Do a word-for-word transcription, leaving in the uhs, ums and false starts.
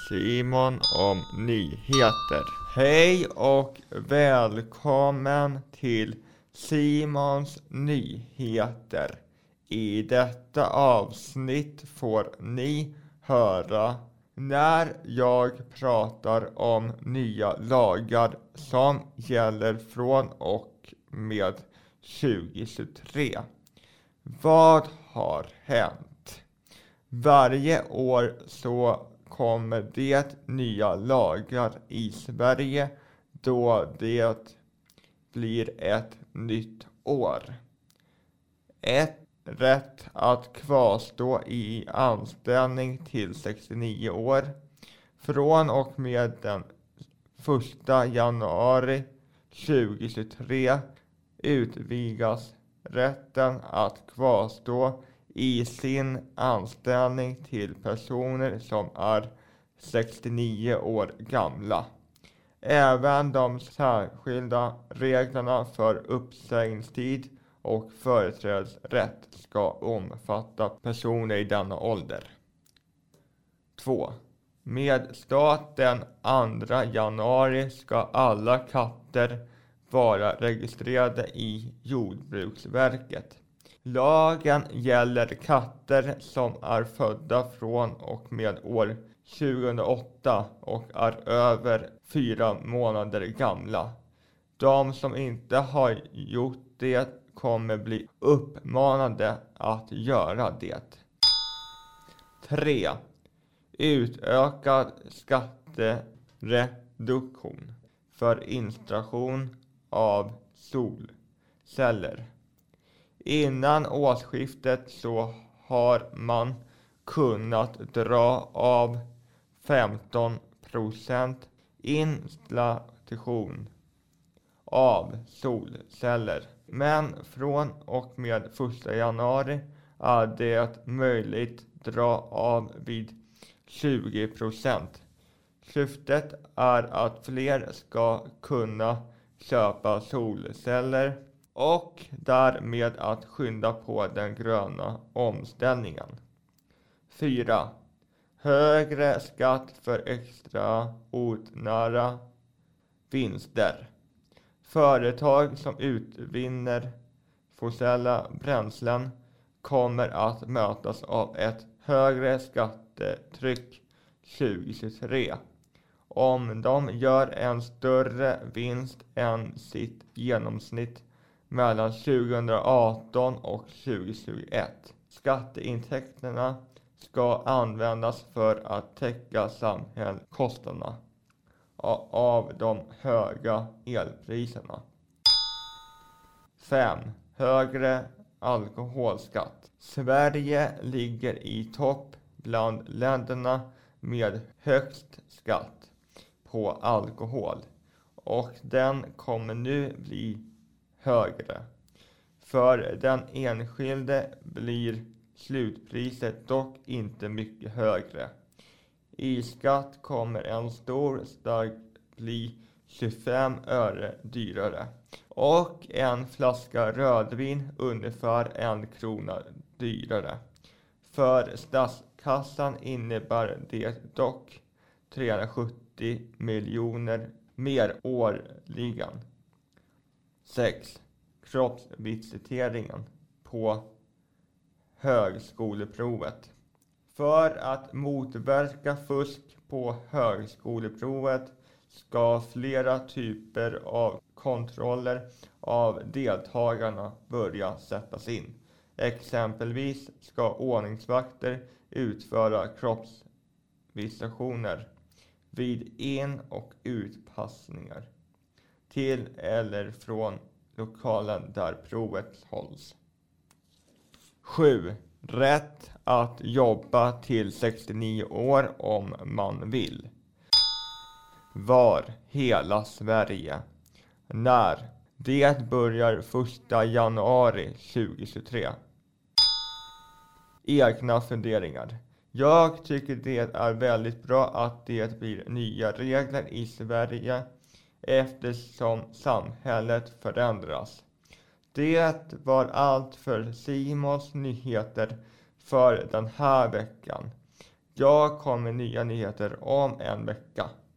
Simon om nyheter. Hej och välkommen till Simons nyheter. I detta avsnitt får ni höra när jag pratar om nya lagar som gäller från och med tjugo tjugotre. Vad har hänt? Varje år så kommer det nya lagar i Sverige då det blir ett nytt år. Ett rätt att kvarstå i anställning till sextionio år. Från och med den första januari tjugo tjugotre utvidgas rätten att kvarstå i sin anställning till personer som är sextionio år gamla. Även de särskilda reglerna för uppsägningstid och företrädesrätt ska omfatta personer i denna ålder. två. Med start den andra januari ska alla katter vara registrerade i Jordbruksverket. Lagen gäller katter som är födda från och med år tjugohundraåtta och är över fyra månader gamla. De som inte har gjort det kommer bli uppmanade att göra det. tre. Utökad skattereduktion för installation av solceller. Innan årsskiftet så har man kunnat dra av femton procent installation av solceller. Men från och med första januari är det möjligt dra av vid tjugo procent. Syftet är att fler ska kunna köpa solceller och därmed att skynda på den gröna omställningen. fyra. Högre skatt för extraordinära vinster. Företag som utvinner fossila bränslen kommer att mötas av ett högre skattetryck tjugo tjugotre. Om de gör en större vinst än sitt genomsnitt mellan tjugoarton och tjugo tjugoett. Skatteintäkterna ska användas för att täcka samhällskostnaderna av de höga elpriserna. fem. Högre alkoholskatt. Sverige ligger i topp bland länderna med högst skatt på alkohol och den kommer nu bli högre. För den enskilde blir slutpriset dock inte mycket högre. I skatt kommer en stor stark bli tjugofem öre dyrare och en flaska rödvin ungefär en krona dyrare. För statskassan innebär det dock trehundrasjuttio miljoner mer årligen. sex. Kroppsvisiteringen på högskoleprovet. För att motverka fusk på högskoleprovet ska flera typer av kontroller av deltagarna börja sättas in. Exempelvis ska ordningsvakter utföra kroppsvisitationer vid in- och utpassningar till eller från lokalen där provet hålls. sju. Rätt att jobba till sextionio år om man vill. Var hela Sverige. När? Det börjar första januari tjugo tjugotre. Egna funderingar. Jag tycker det är väldigt bra att det blir nya regler i Sverige eftersom samhället förändras. Det var allt för Simons nyheter för den här veckan. Jag kommer nya nyheter om en vecka.